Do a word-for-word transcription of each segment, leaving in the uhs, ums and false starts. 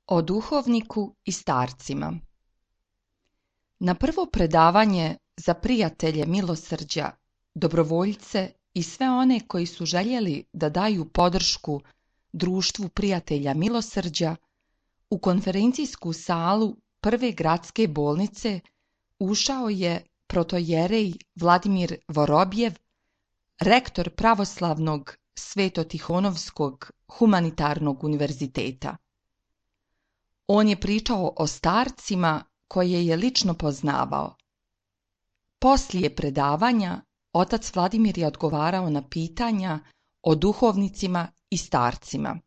O duhovniku i starcima. Na prvo predavanje za prijatelje milosrđa, dobrovoljce i sve one koji su željeli da daju podršku društvu prijatelja milosrđa, u konferencijsku salu prve gradske bolnice ušao je protojerej Vladimir Vorobjev, rektor pravoslavnog Svetotihonovskog humanitarnog univerziteta. On je pričao o starcima koje je lično poznavao. Poslije predavanja otac Vladimir je odgovarao na pitanja o duhovnicima i starcima.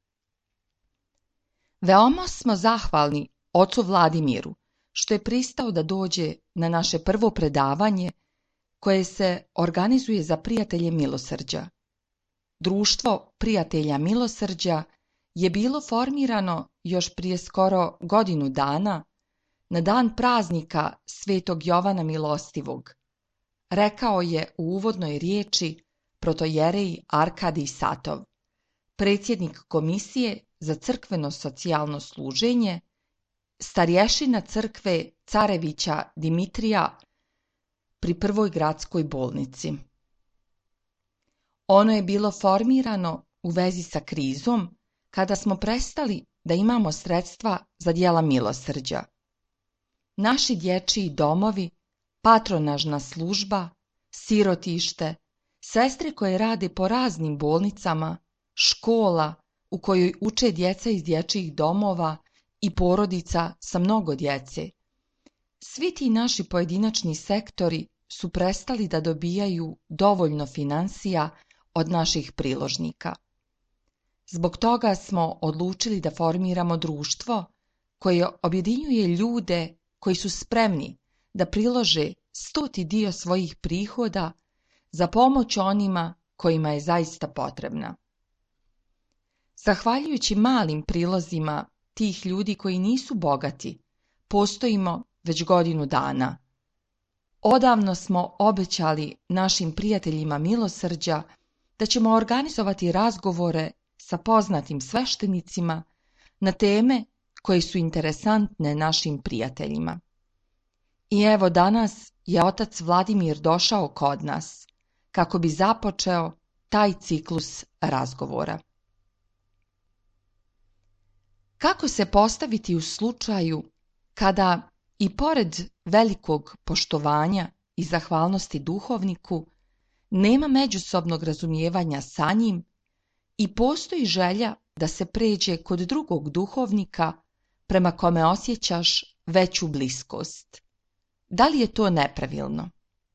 Veoma smo zahvalni ocu Vladimiru što je pristao da dođe na naše prvo predavanje koje se organizuje za prijatelje milosrđa. Društvo prijatelja milosrđa je bilo formirano još prije skoro godinu dana na dan praznika Svetog Jovana Milostivog, rekao je u uvodnoj riječi protojerej Arkadij Satov, predsjednik Komisije za crkveno socijalno služenje, starješina crkve Carevića Dimitrija pri prvoj gradskoj bolnici. Ono je bilo formirano u vezi sa krizom kada smo prestali da imamo sredstva za djela milosrđa. Naši dječji domovi, patronažna služba, sirotište, sestre koje rade po raznim bolnicama, škola u kojoj uče djeca iz dječjih domova i porodica sa mnogo djece. Svi ti naši pojedinačni sektori su prestali da dobijaju dovoljno financija od naših priložnika. Zbog toga smo odlučili da formiramo društvo koje objedinjuje ljude koji su spremni da prilože stoti dio svojih prihoda za pomoć onima kojima je zaista potrebna. Zahvaljujući malim prilozima tih ljudi koji nisu bogati, postojimo već godinu dana. Odavno smo obećali našim prijateljima milosrđa da ćemo organizovati razgovore sa poznatim sveštenicima na teme koje su interesantne našim prijateljima. I evo danas je otac Vladimir došao kod nas kako bi započeo taj ciklus razgovora. Kako se postaviti u slučaju kada i pored velikog poštovanja i zahvalnosti duhovniku nema međusobnog razumijevanja sa njim i postoji želja da se pređe kod drugog duhovnika prema kome osjećaš veću bliskost? Da li je to nepravilno?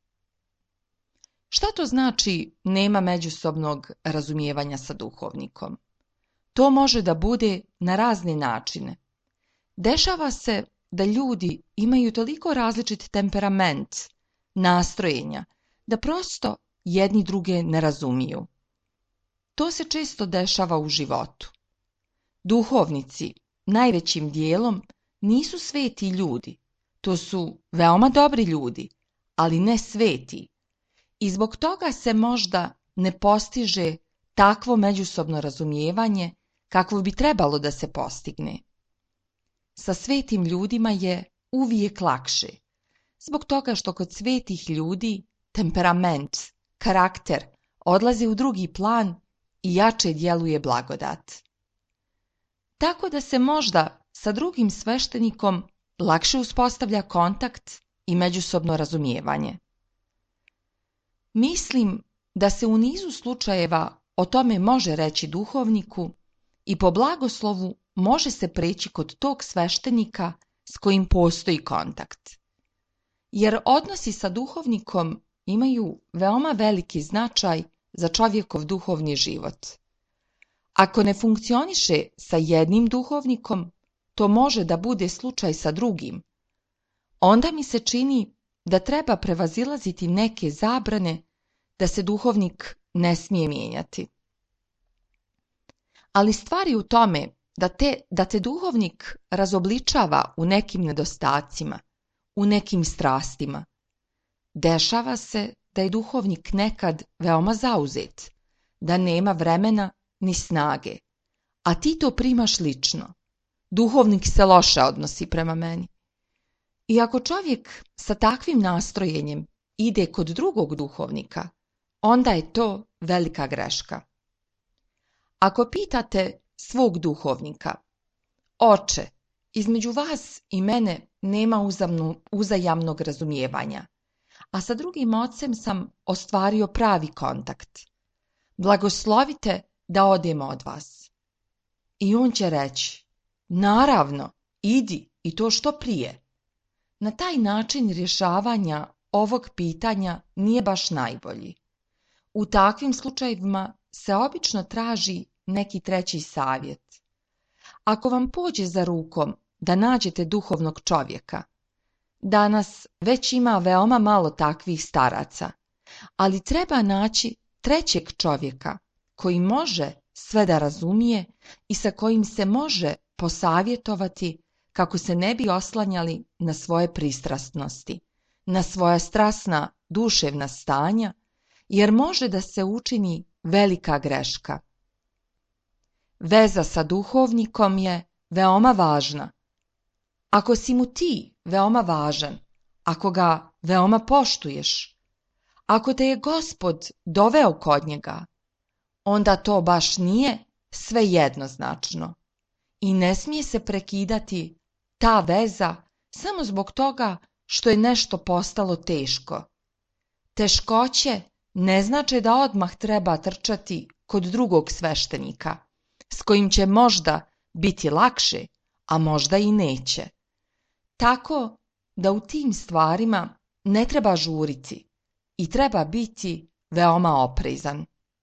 Šta to znači nema međusobnog razumijevanja sa duhovnikom? To može da bude na razne načine. Dešava se da ljudi imaju toliko različit temperament, nastrojenja, da prosto jedni druge ne razumiju. To se često dešava u životu. Duhovnici najvećim dijelom nisu sveti ljudi. To su veoma dobri ljudi, ali ne sveti. I zbog toga se možda ne postiže takvo međusobno razumijevanje kakvo bi trebalo da se postigne. Sa svetim ljudima je uvijek lakše, zbog toga što kod svetih ljudi temperament, karakter odlaze u drugi plan i jače djeluje blagodat. Tako da se možda sa drugim sveštenikom lakše uspostavlja kontakt i međusobno razumijevanje. Mislim da se u nizu slučajeva o tome može reći duhovniku i po blagoslovu može se preći kod tog sveštenika s kojim postoji kontakt. Jer odnosi sa duhovnikom imaju veoma veliki značaj za čovjekov duhovni život. Ako ne funkcioniše sa jednim duhovnikom, to može da bude slučaj sa drugim. Onda mi se čini da treba prevazilaziti neke zabrane da se duhovnik ne smije mijenjati. Ali stvar je u tome da te, da te duhovnik razobličava u nekim nedostacima, u nekim strastima. Dešava se da je duhovnik nekad veoma zauzet, da nema vremena ni snage, a ti to primaš lično. duhovnik se loše odnosi prema meni. I ako čovjek sa takvim nastrojenjem ide kod drugog duhovnika, onda je to velika greška. Ako pitate svog duhovnika, oče, između vas i mene nema uzamnu, uzajamnog razumijevanja, a sa drugim ocem sam ostvario pravi kontakt. Blagoslovite da odemo od vas. I on će reći, naravno, idi i to što prije. Na taj način rješavanja ovog pitanja nije baš najbolji. U takvim slučajevima se obično traži neki treći savjet. Ako vam pođe za rukom da nađete duhovnog čovjeka, danas već ima veoma malo takvih staraca, ali treba naći trećeg čovjeka koji može sve da razumije i sa kojim se može posavjetovati kako se ne bi oslanjali na svoje pristrasnosti, na svoja strasna duševna stanja, jer može da se učini velika greška. Veza sa duhovnikom je veoma važna. Ako si mu ti veoma važan, ako ga veoma poštuješ, ako te je Gospod doveo kod njega, onda to baš nije sve jednoznačno i ne smije se prekidati ta veza samo zbog toga što je nešto postalo teško. Teškoće ne znače da odmah treba trčati kod drugog sveštenika, s kojim će možda biti lakše, a možda i neće. Tako da u tim stvarima ne treba žuriti i treba biti veoma oprezan.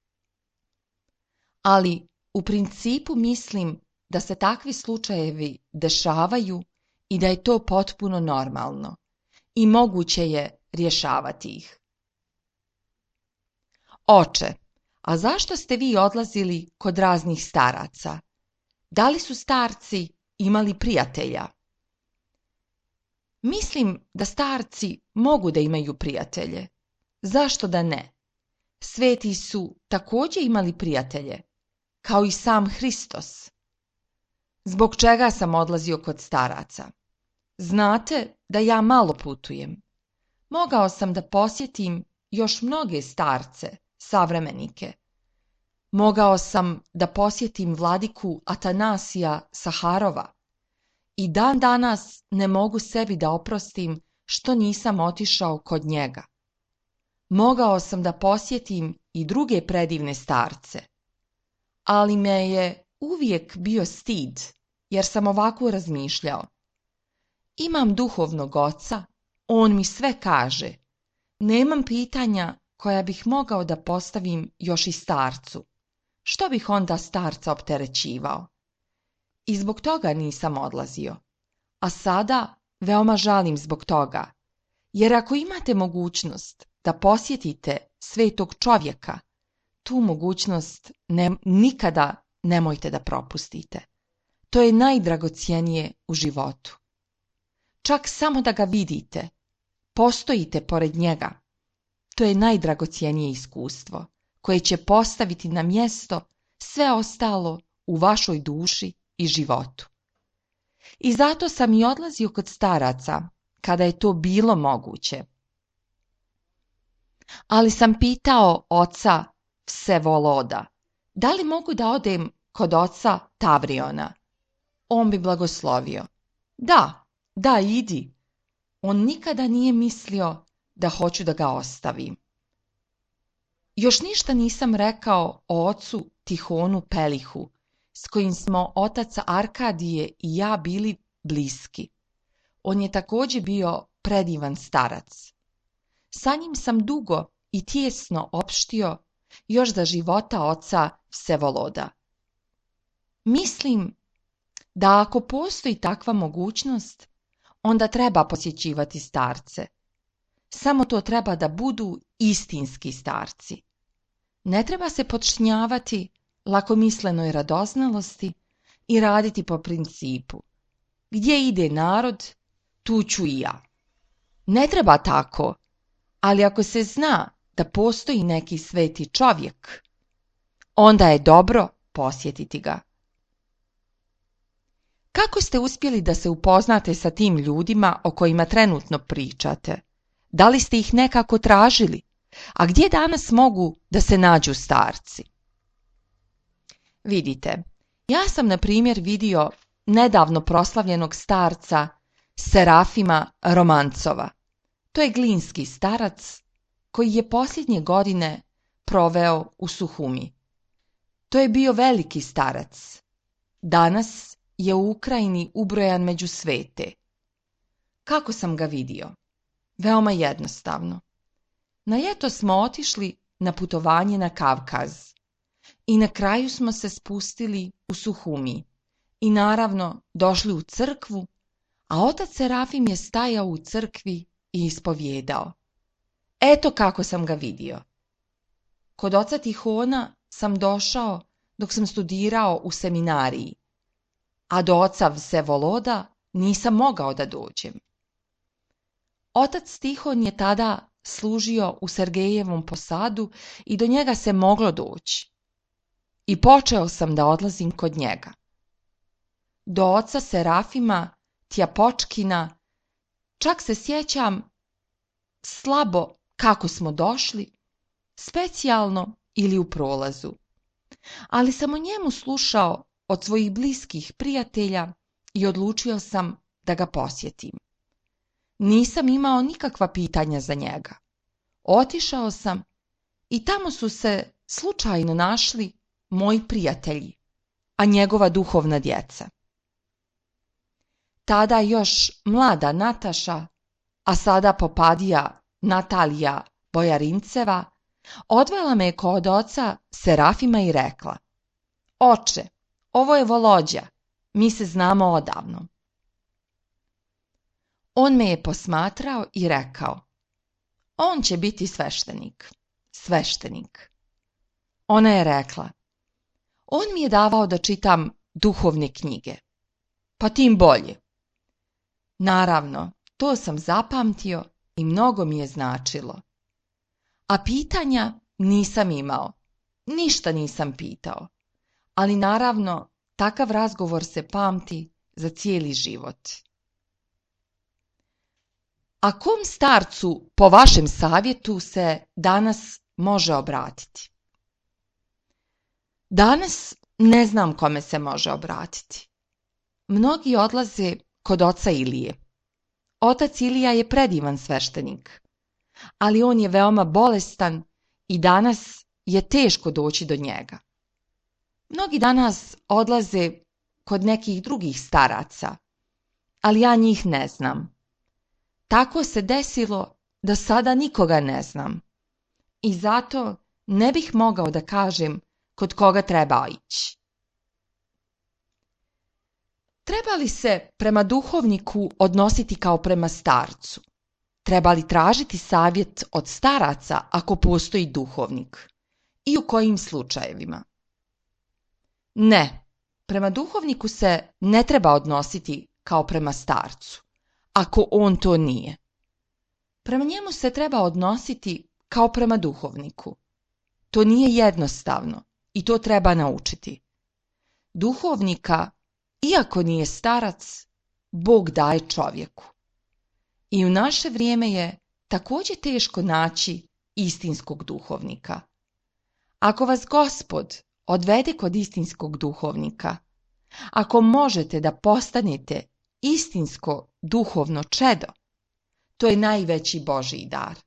Ali u principu mislim da se takvi slučajevi dešavaju i da je to potpuno normalno i moguće je rješavati ih. Oče, a zašto ste vi odlazili kod raznih staraca? Da li su starci imali prijatelja? Mislim da starci mogu da imaju prijatelje. Zašto da ne? Sveti su također imali prijatelje, kao i sam Hristos. Zbog čega sam odlazio kod staraca? Znate da ja malo putujem. Mogao sam da posjetim još mnoge starce, savremenike. Mogao sam da posjetim vladiku Atanasija Saharova i dan danas ne mogu sebi da oprostim što nisam otišao kod njega. Mogao sam da posjetim i druge predivne starce, ali me je uvijek bio stid, jer sam ovako razmišljao. Imam duhovnog oca, on mi sve kaže. Nemam pitanja koja bih mogao da postavim još i starcu. Što bih onda starca opterećivao? I zbog toga nisam odlazio. A sada veoma žalim zbog toga, jer ako imate mogućnost da posjetite svetog čovjeka, tu mogućnost ne, nikada nemojte da propustite. To je najdragocjenije u životu. Čak samo da ga vidite, postojite pored njega, to je najdragocjenije iskustvo koje će postaviti na mjesto sve ostalo u vašoj duši i životu. I zato sam i odlazio kod staraca kada je to bilo moguće. Ali sam pitao oca Vsevoloda, da li mogu da odem kod oca Tavriona? On bi blagoslovio. Da, da, idi. On nikada nije mislio da hoću da ga ostavim. Još ništa nisam rekao o ocu Tihonu Pelihu, s kojim smo otac Arkadije i ja bili bliski. On je također bio predivan starac. Sa njim sam dugo i tijesno opštio još za života oca Vsevoloda. Mislim da ako postoji takva mogućnost, onda treba posjećivati starce. Samo to treba da budu istinski starci. Ne treba se podčinjavati lakomislenoj radoznalosti i raditi po principu. Gdje ide narod, tu ću i ja. Ne treba tako, ali ako se zna da postoji neki sveti čovjek, onda je dobro posjetiti ga. Kako ste uspjeli da se upoznate sa tim ljudima o kojima trenutno pričate? Da li ste ih nekako tražili? A gdje danas mogu da se nađu starci? Vidite, ja sam na primjer vidio nedavno proslavljenog starca Serafima Romancova. To je glinski starac koji je posljednje godine proveo u Suhumi. To je bio veliki starac. Danas je u Ukrajini ubrojan među svete. Kako sam ga vidio? Veoma jednostavno. Na ljeto smo otišli na putovanje na Kavkaz i na kraju smo se spustili u Suhumi i naravno došli u crkvu, a otac Serafim je stajao u crkvi i ispovjedao. Eto kako sam ga vidio. Kod oca Tihona sam došao dok sam studirao u seminariji, a do oca Vsevoloda nisam mogao da dođem. Otac Tihon je tada služio u Sergejevom posadu i do njega se moglo doći. I počeo sam da odlazim kod njega. Do oca Serafima Tjapočkina čak se sjećam slabo kako smo došli, specijalno ili u prolazu. Ali sam o njemu slušao od svojih bliskih prijatelja i odlučio sam da ga posjetim. Nisam imao nikakva pitanja za njega. Otišao sam i tamo su se slučajno našli moji prijatelji, a njegova duhovna djeca. Tada još mlada Nataša, a sada popadija Natalija Bojarinceva, odvela me kod oca Serafima i rekla: Oče, ovo je Volodja, mi se znamo odavno. On me je posmatrao i rekao: On će biti sveštenik, sveštenik. Ona je rekla: On mi je davao da čitam duhovne knjige. Pa tim bolje. Naravno, to sam zapamtio i mnogo mi je značilo. A pitanja nisam imao, ništa nisam pitao, ali naravno takav razgovor se pamti za cijeli život. A kom starcu po vašem savjetu se danas može obratiti? Danas ne znam kome se može obratiti. Mnogi odlaze kod oca Ilije. Otac Ilija je predivan sveštenik, ali on je veoma bolestan i danas je teško doći do njega. Mnogi danas odlaze kod nekih drugih staraca, ali ja njih ne znam. Tako se desilo da sada nikoga ne znam i zato ne bih mogao da kažem kod koga treba ići. Treba li se prema duhovniku odnositi kao prema starcu? Treba li tražiti savjet od staraca ako postoji duhovnik? I u kojim slučajevima? Ne, prema duhovniku se ne treba odnositi kao prema starcu, ako on to nije. Prema njemu se treba odnositi kao prema duhovniku. To nije jednostavno i to treba naučiti. Duhovnika, iako nije starac, Bog daje čovjeku. I u naše vrijeme je također teško naći istinskog duhovnika. Ako vas Gospod odvede kod istinskog duhovnika, ako možete da postanete istinsko duhovno čedo, to je najveći Božji dar.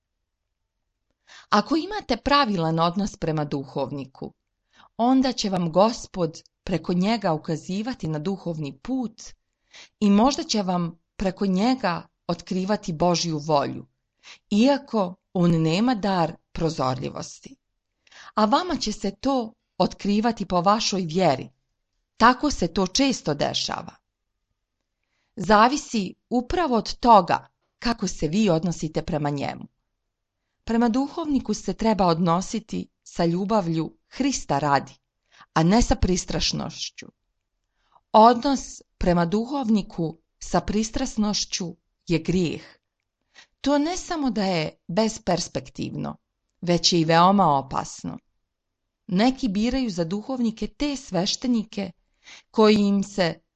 Ako imate pravilan odnos prema duhovniku, onda će vam Gospod preko njega ukazivati na duhovni put i možda će vam preko njega otkrivati Božju volju, iako on nema dar prozorljivosti. A vama će se to otkrivati po vašoj vjeri. Tako se to često dešava. Zavisi upravo od toga kako se vi odnosite prema njemu. Prema duhovniku se treba odnositi sa ljubavlju Hrista radi, a ne sa pristrasnošću. Odnos prema duhovniku sa pristrasnošću je grijeh. To ne samo da je besperspektivno, već je i veoma opasno. Neki biraju za duhovnike te sveštenike koji im se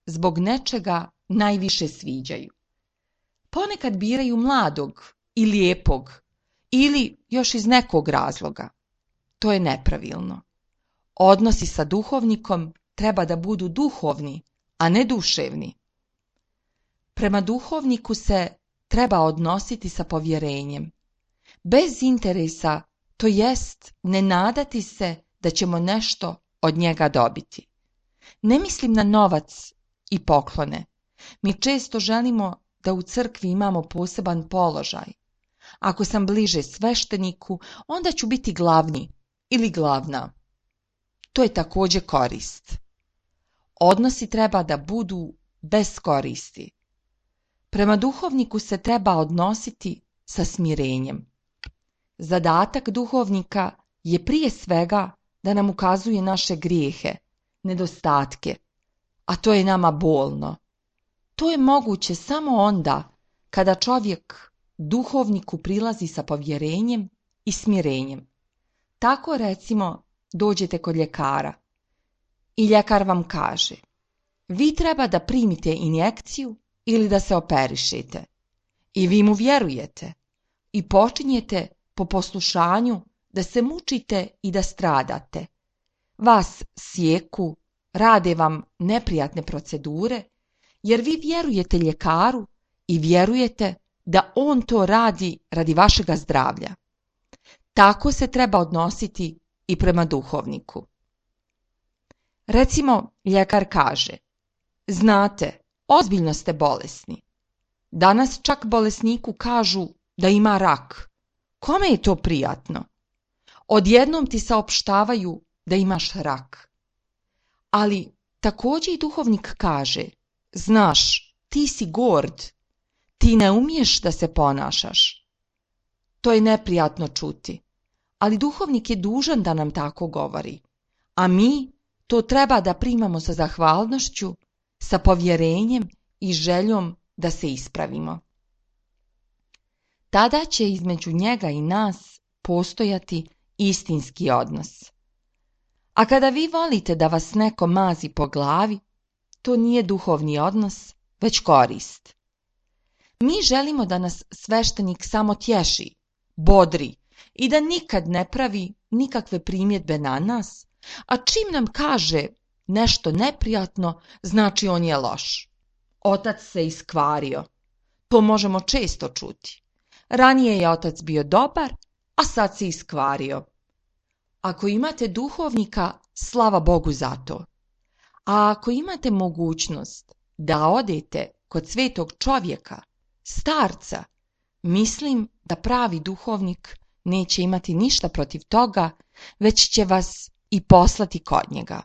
zbog nečega najviše sviđaju. Ponekad biraju mladog i lijepog ili još iz nekog razloga. To je nepravilno. Odnosi sa duhovnikom treba da budu duhovni, a ne duševni. Prema duhovniku se treba odnositi sa povjerenjem, bez interesa, to jest ne nadati se da ćemo nešto od njega dobiti. Ne mislim na novac i poklone. Mi često želimo da u crkvi imamo poseban položaj. Ako sam bliže svešteniku, onda ću biti glavni ili glavna. To je također korist. Odnosi treba da budu bez koristi. Prema duhovniku se treba odnositi sa smirenjem. Zadatak duhovnika je prije svega da nam ukazuje naše grijehe, nedostatke, a to je nama bolno. To je moguće samo onda kada čovjek duhovniku prilazi sa povjerenjem i smirenjem. Tako recimo dođete kod ljekara i ljekar vam kaže: vi treba da primite injekciju ili da se operišete. I vi mu vjerujete i počinjete po poslušanju da se mučite i da stradate. Vas sjeku, rade vam neprijatne procedure, jer vi vjerujete ljekaru i vjerujete da on to radi radi vašega zdravlja. Tako se treba odnositi i prema duhovniku. Recimo, ljekar kaže: znate, ozbiljno ste bolesni. Danas čak bolesniku kažu da ima rak. Kome je to prijatno? Odjednom ti saopštavaju da imaš rak. Ali također i duhovnik kaže: znaš, ti si gord, ti ne umiješ da se ponašaš. To je neprijatno čuti, ali duhovnik je dužan da nam tako govori, a mi to treba da primamo sa zahvalnošću, sa povjerenjem i željom da se ispravimo. Tada će između njega i nas postojati istinski odnos. A kada vi volite da vas neko mazi po glavi, to nije duhovni odnos, već korist. Mi želimo da nas sveštenik samo tješi, bodri i da nikad ne pravi nikakve primjedbe na nas, a čim nam kaže nešto neprijatno, znači on je loš. Otac se iskvario. To možemo često čuti. Ranije je otac bio dobar, a sad se iskvario. Ako imate duhovnika, slava Bogu za to. A ako imate mogućnost da odete kod svetog čovjeka, starca, mislim da pravi duhovnik neće imati ništa protiv toga, već će vas i poslati kod njega.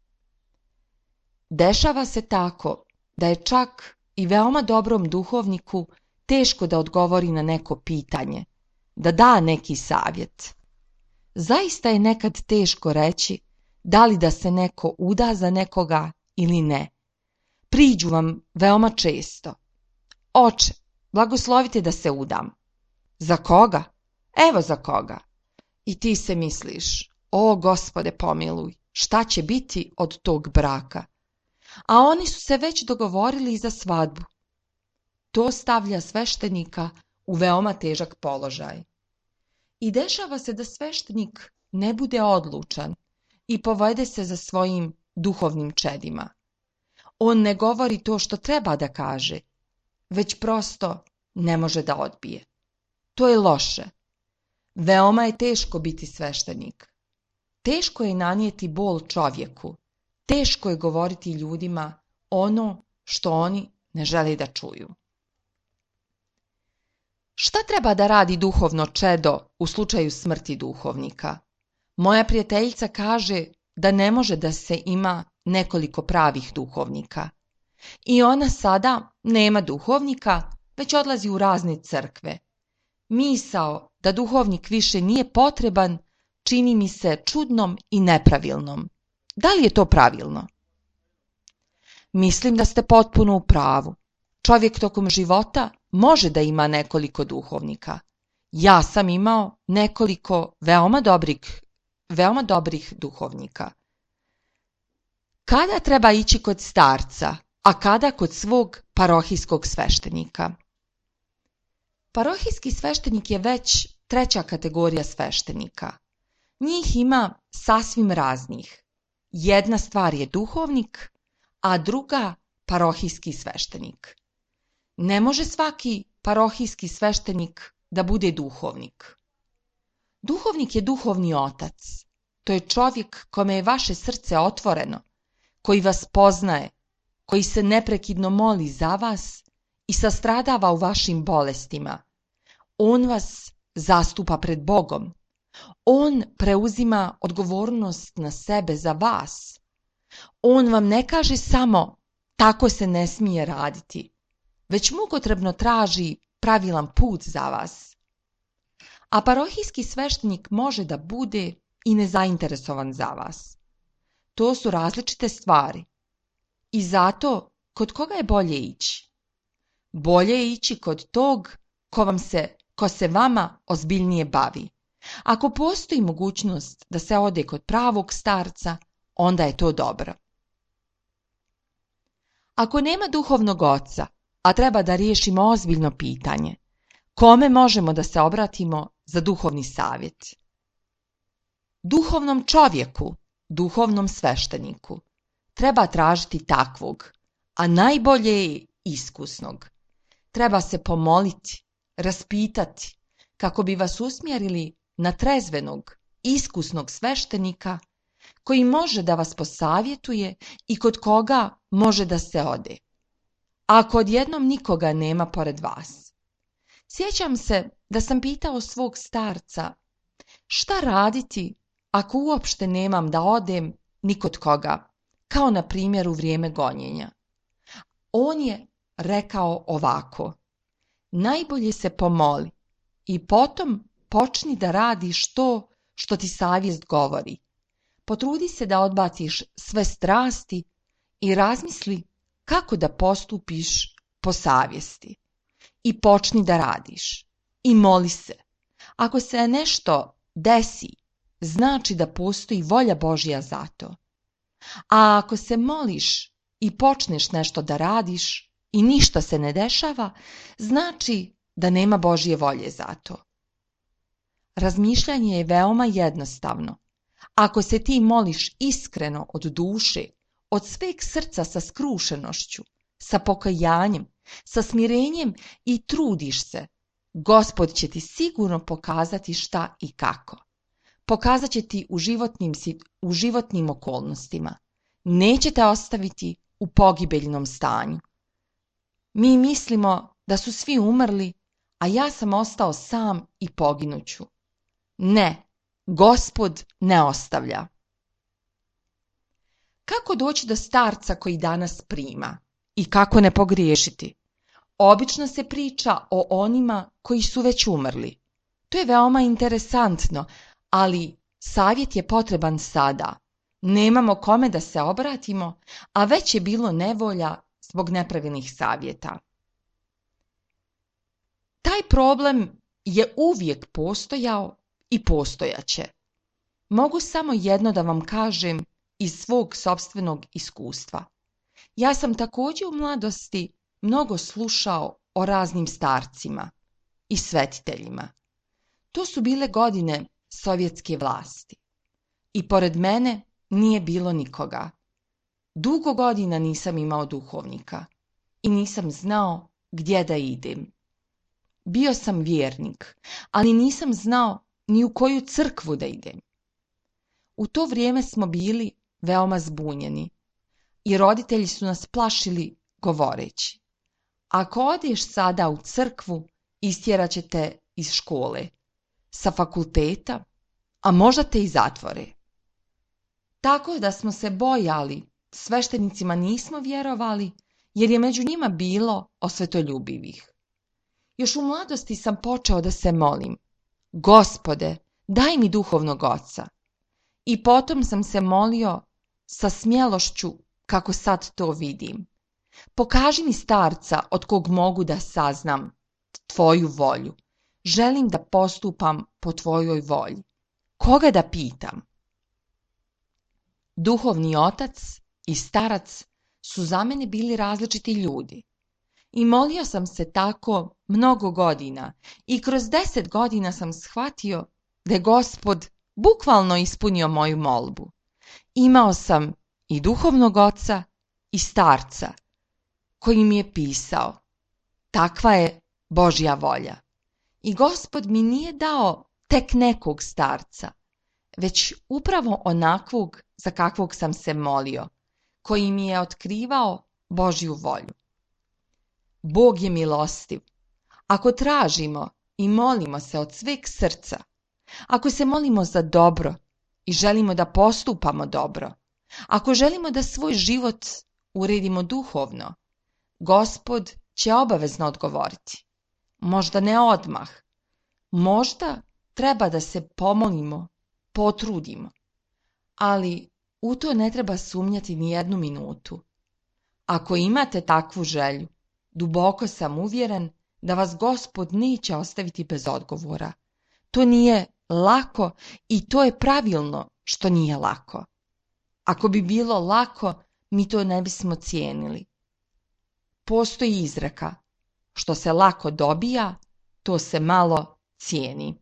Dešava se tako da je čak i veoma dobrom duhovniku teško da odgovori na neko pitanje, da da neki savjet. Zaista je nekad teško reći da li da se neko uda za nekoga ili ne. Priđu vam veoma često: oče, blagoslovite da se udam. Za koga? Evo za koga. I ti se misliš: o Gospode pomiluj, šta će biti od tog braka? A oni su se već dogovorili za svadbu. To stavlja sveštenika u veoma težak položaj. I dešava se da sveštenik ne bude odlučan i povede se za svojim duhovnim čedima. On ne govori to što treba da kaže, već prosto ne može da odbije. To je loše. Veoma je teško biti sveštenik. Teško je nanijeti bol čovjeku. Teško je govoriti ljudima ono što oni ne žele da čuju. Šta treba da radi duhovno čedo u slučaju smrti duhovnika? Moja prijateljica kaže da ne može da se ima nekoliko pravih duhovnika. I ona sada nema duhovnika, već odlazi u razne crkve. Misao da duhovnik više nije potreban čini mi se čudnom i nepravilnom. Da li je to pravilno? Mislim da ste potpuno u pravu. Čovjek tokom života može da ima nekoliko duhovnika. Ja sam imao nekoliko veoma dobrih, veoma dobrih duhovnika. Kada treba ići kod starca a kada kod svog parohijskog sveštenika. Parohijski sveštenik je već treća kategorija sveštenika. Njih ima sasvim raznih. Jedna stvar je duhovnik, a druga parohijski sveštenik. Ne može svaki parohijski sveštenik da bude duhovnik. Duhovnik je duhovni otac. To je čovjek kome je vaše srce otvoreno, koji vas poznaje, koji se neprekidno moli za vas i sastradava u vašim bolestima. On vas zastupa pred Bogom. On preuzima odgovornost na sebe za vas. On vam ne kaže samo tako se ne smije raditi, već mukotrpno traži pravilan put za vas. A parohijski sveštenik može da bude i nezainteresovan za vas. To su različite stvari. I zato, kod koga je bolje ići? Bolje je ići kod tog ko, vam se, ko se vama ozbiljnije bavi. Ako postoji mogućnost da se ode kod pravog starca, onda je to dobro. Ako nema duhovnog oca, a treba da riješimo ozbiljno pitanje, kome možemo da se obratimo za duhovni savjet? Duhovnom čovjeku, duhovnom svešteniku. Treba tražiti takvog, a najbolje je iskusnog. Treba se pomoliti, raspitati, kako bi vas usmjerili na trezvenog, iskusnog sveštenika koji može da vas posavjetuje i kod koga može da se ode. Ako odjednom nikoga nema pored vas. Sjećam se da sam pitao svog starca šta raditi ako uopšte nemam da odem ni kod koga, kao na primjer u vrijeme gonjenja. On je rekao ovako: najbolje se pomoli i potom počni da radiš to što ti savjest govori. Potrudi se da odbaciš sve strasti i razmisli kako da postupiš po savjesti. I počni da radiš. I moli se. Ako se nešto desi, znači da postoji volja Božja za to. A ako se moliš i počneš nešto da radiš i ništa se ne dešava, znači da nema Božje volje za to. Razmišljanje je veoma jednostavno. Ako se ti moliš iskreno od duše, od sveg srca sa skrušenošću, sa pokajanjem, sa smirenjem i trudiš se, Gospod će ti sigurno pokazati šta i kako. Pokazat će ti u životnim, u životnim okolnostima. Neće te ostaviti u pogibeljnom stanju. Mi mislimo da su svi umrli, a ja sam ostao sam i poginuću. Ne, Gospod ne ostavlja. Kako doći do starca koji danas prima i kako ne pogriješiti? Obično se priča o onima koji su već umrli. To je veoma interesantno, ali savjet je potreban sada. Nemamo kome da se obratimo, a već je bilo nevolja zbog nepravilnih savjeta. Taj problem je uvijek postojao i postojaće. Mogu samo jedno da vam kažem iz svog sopstvenog iskustva. Ja sam također u mladosti mnogo slušao o raznim starcima i svetiteljima. To su bile godine sovjetske vlasti. I pored mene nije bilo nikoga. Dugo godina nisam imao duhovnika i nisam znao gdje da idem. Bio sam vjernik, ali nisam znao ni u koju crkvu da idem. U to vrijeme smo bili veoma zbunjeni i roditelji su nas plašili govoreći: ako odeš sada u crkvu, istjerat će te iz škole, sa fakulteta, a možda te i zatvore. Tako da smo se bojali, sveštenicima nismo vjerovali, jer je među njima bilo osvetoljubivih. Još u mladosti sam počeo da se molim: Gospode, daj mi duhovnog oca. I potom sam se molio sa smjelošću kako sad to vidim. Pokaži mi starca od kog mogu da saznam tvoju volju. Želim da postupam po tvojoj volji. Koga da pitam? Duhovni otac i starac su za mene bili različiti ljudi. I molio sam se tako mnogo godina i kroz deset godina sam shvatio da je Gospod bukvalno ispunio moju molbu. Imao sam i duhovnog oca i starca koji mi je pisao: takva je Božja volja. I Gospod mi nije dao tek nekog starca, već upravo onakvog za kakvog sam se molio, koji mi je otkrivao Božju volju. Bog je milostiv. Ako tražimo i molimo se od sveg srca, ako se molimo za dobro i želimo da postupamo dobro, ako želimo da svoj život uredimo duhovno, Gospod će obavezno odgovoriti. Možda ne odmah, možda treba da se pomolimo, potrudimo, ali u to ne treba sumnjati ni jednu minutu. Ako imate takvu želju, duboko sam uvjeren da vas Gospod neće ostaviti bez odgovora. To nije lako i to je pravilno što nije lako. Ako bi bilo lako, mi to ne bismo cijenili. Postoji izreka: što se lako dobija, to se malo cijeni.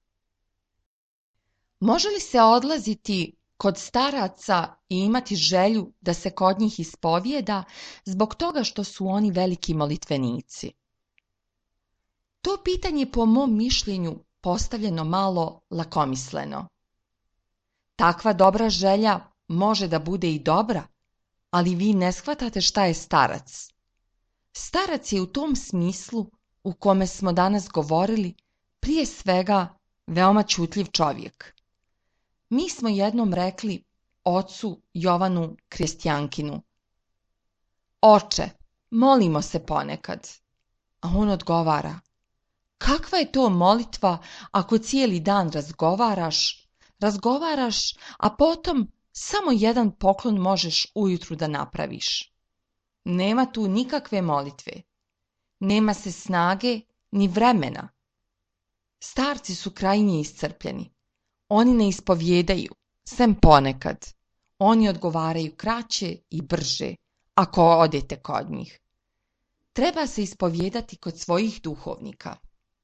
Može li se odlaziti kod staraca i imati želju da se kod njih ispovijeda zbog toga što su oni veliki molitvenici? To pitanje po mom mišljenju postavljeno malo lakomisleno. Takva dobra želja može da bude i dobra, ali vi ne shvatate šta je starac. Starac je u tom smislu u kome smo danas govorili prije svega veoma ćutljiv čovjek. Mi smo jednom rekli ocu Jovanu Kristjankinu: oče, molimo se ponekad. A on odgovara: kakva je to molitva ako cijeli dan razgovaraš, razgovaraš, a potom samo jedan poklon možeš ujutru da napraviš. Nema tu nikakve molitve. Nema se snage ni vremena. Starci su krajnje iscrpljeni. Oni ne ispovjedaju, sem ponekad. Oni odgovaraju kraće i brže, ako odete kod njih. Treba se ispovjedati kod svojih duhovnika.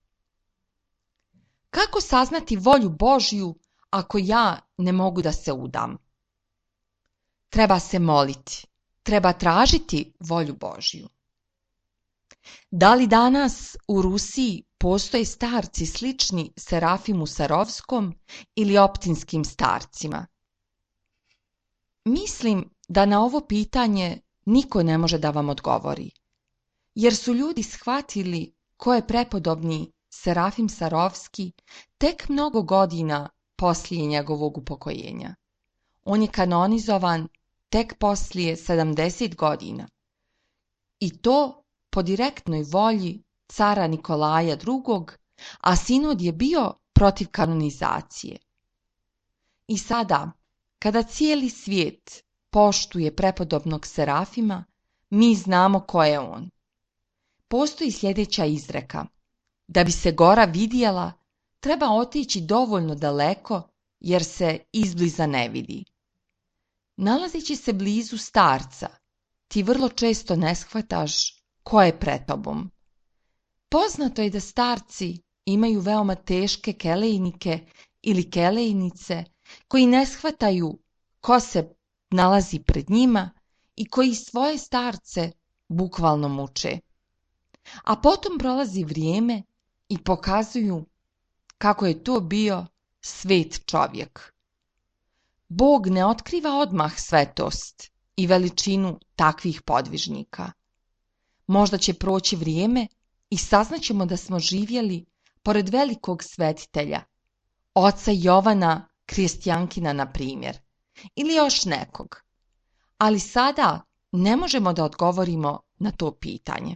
Kako saznati volju Božju ako ja ne mogu da se udam? Treba se moliti, treba tražiti volju Božju. Da li danas u Rusiji postoje starci slični Serafimu Sarovskom ili optinskim starcima? Mislim da na ovo pitanje niko ne može da vam odgovori, jer su ljudi shvatili ko je prepodobni Serafim Sarovski tek mnogo godina poslije njegovog upokojenja. On je kanonizovan tek poslije sedamdeset godina. I to po direktnoj volji cara Nikolaja drugog, a sinod je bio protiv kanonizacije. I sada, kada cijeli svijet poštuje prepodobnog Serafima, mi znamo ko je on. Postoji sljedeća izreka: da bi se gora vidjela, treba otići dovoljno daleko, jer se izbliza ne vidi. Nalazeći se blizu starca, ti vrlo često ne shvataš ko je pred tobom. Poznato je da starci imaju veoma teške kelejnike ili kelejnice koji ne shvataju ko se nalazi pred njima i koji svoje starce bukvalno muče. A potom prolazi vrijeme i pokazuju kako je to bio svet čovjek. Bog ne otkriva odmah svetost i veličinu takvih podvižnika. Možda će proći vrijeme i saznaćemo da smo živjeli pored velikog svetitelja, oca Jovana Kristjankina na primjer, ili još nekog. Ali sada ne možemo da odgovorimo na to pitanje.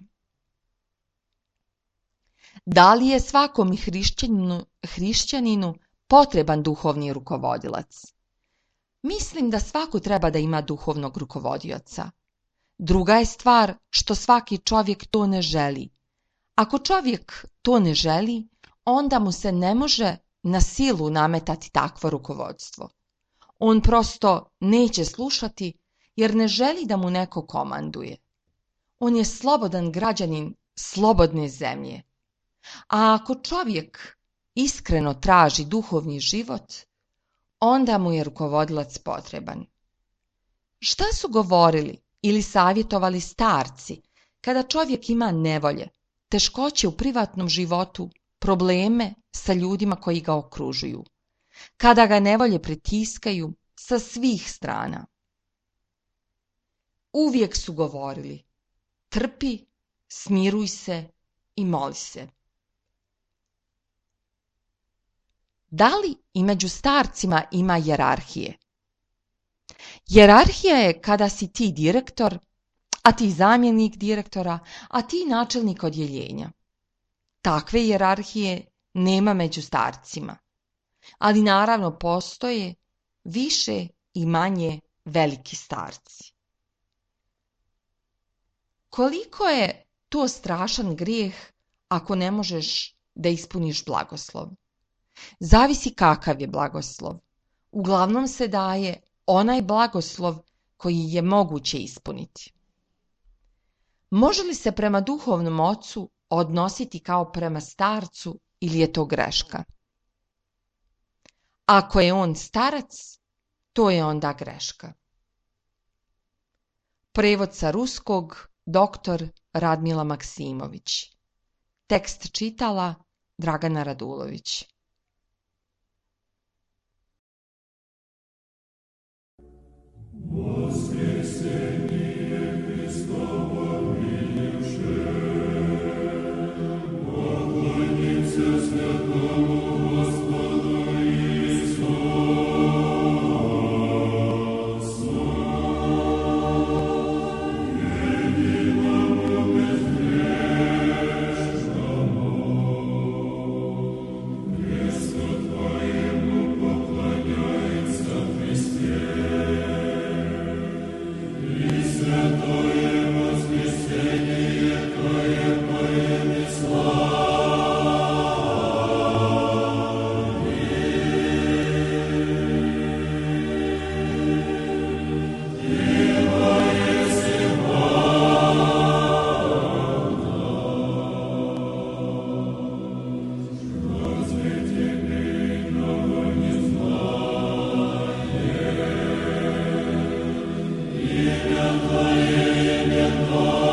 Da li je svakom hrišćaninu, hrišćaninu potreban duhovni rukovodilac? Mislim da svako treba da ima duhovnog rukovodioca. Druga je stvar što svaki čovjek to ne želi. Ako čovjek to ne želi, onda mu se ne može na silu nametati takvo rukovodstvo. On prosto neće slušati jer ne želi da mu neko komanduje. On je slobodan građanin slobodne zemlje. A ako čovjek iskreno traži duhovni život, onda mu je rukovodilac potreban. Šta su govorili ili savjetovali starci kada čovjek ima nevolje, teškoće u privatnom životu, probleme sa ljudima koji ga okružuju, kada ga nevolje pritiskaju sa svih strana? Uvijek su govorili: trpi, smiruj se i moli se. Da li i među starcima ima hijerarhije? Hijerarhija je kada si ti direktor, a ti zamjenik direktora, a ti načelnik odjeljenja. Takve hijerarhije nema među starcima, ali naravno postoje više i manje veliki starci. Koliko je to strašan grijeh ako ne možeš da ispuniš blagoslov? Zavisi kakav je blagoslov. Uglavnom se daje onaj blagoslov koji je moguće ispuniti. Može li se prema duhovnom ocu odnositi kao prema starcu ili je to greška? Ako je on starac, to je onda greška. Prevod sa ruskog, doktor Radmila Maksimović. Tekst čitala Dragana Radulović. Amen.